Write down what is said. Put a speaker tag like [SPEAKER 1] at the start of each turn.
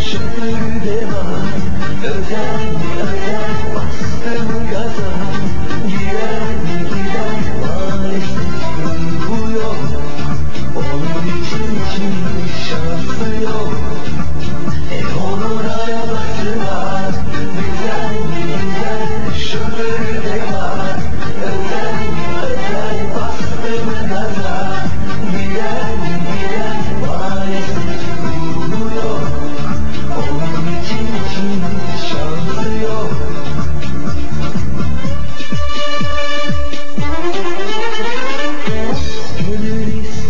[SPEAKER 1] şoförü de var. Özel bastım gaza, girer gider maalesef bu yok. Onun için şansı yok. Onun arabası var, güzel şoförü